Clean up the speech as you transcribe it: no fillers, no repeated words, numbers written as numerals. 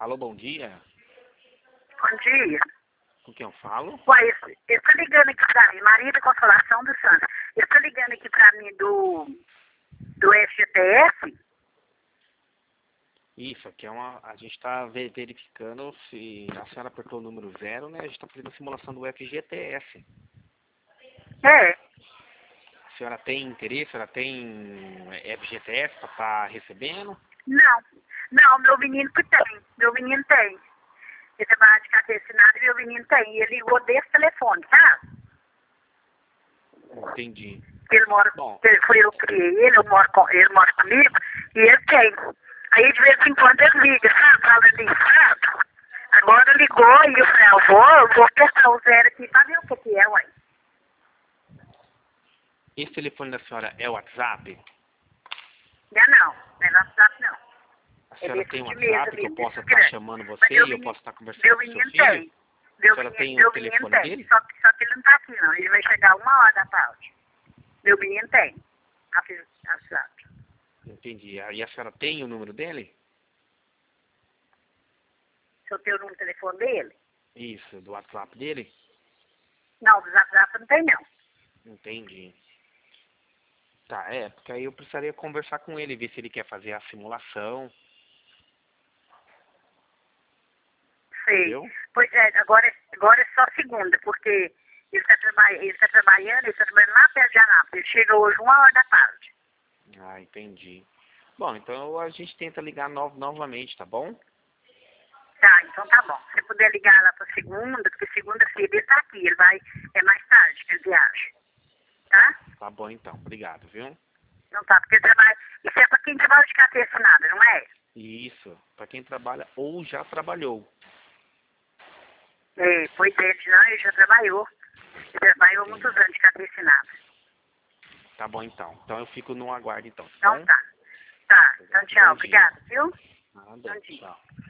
Alô, bom dia. Bom dia. Com quem eu falo? Uai, eu tô ligando aqui pra mim, Maria da Consolação dos Santos. Eu tô ligando aqui pra mim do FGTS. Isso, aqui é uma... A gente está verificando se a senhora apertou o número 0, né? A gente está fazendo a simulação do FGTS. É. A senhora tem interesse? A senhora tem FGTS para estar recebendo? Não. Não, meu menino que tem. Meu menino tem. Ele trabalha de carteira assinada e meu menino tem. E ele ligou desse telefone, tá? Entendi. Ele mora, Bom, foi eu que criei ele, ele mora comigo e ele tem. Aí de vez em quando ele liga, sabe? Fala de fato. Agora ligou e eu falei, eu vou apertar o 0 aqui pra ver o que é, uai. esse telefone da senhora é o WhatsApp? Não é no WhatsApp não. A É senhora desse tem um de mesa WhatsApp que eu mesmo, possa desse estar grande. chamando Mas você e eu posso estar conversando meu com o seu menino filho? tem. A senhora tem o Meu menino telefone tem. dele? Só que ele não tá aqui não. Ele vai chegar 1 hora da tarde. Meu menino tem. WhatsApp. Entendi. E a senhora tem o número dele? Se eu tenho o número de telefone dele? Isso, do WhatsApp dele? Não, do WhatsApp não tem não. Entendi. Tá, porque aí eu precisaria conversar com ele, ver se ele quer fazer a simulação, Sei. entendeu? Pois é, agora é só segunda, porque ele tá trabalhando lá perto de Anápolis. Ele chega hoje 1 hora da tarde. Ah, entendi. Bom, então a gente tenta ligar novamente, tá bom? Tá, então tá bom. Se você puder ligar lá pra segunda, porque segunda-feira ele tá aqui. É mais tarde que ele viaja. Tá? Tá bom então, obrigado, viu? Não tá, porque ele trabalha. Isso é pra quem trabalha de carteira assinada, não é? Isso, para quem trabalha ou já trabalhou. É, pois é, não, ele já trabalhou. Ele trabalhou há muitos Entendi. anos de carteira assinada. Tá bom então. Então eu fico no aguardo então, tá Então bom? tá. Tá, então tchau. Bom dia. Obrigada, viu? Nada, Bom dia. tchau.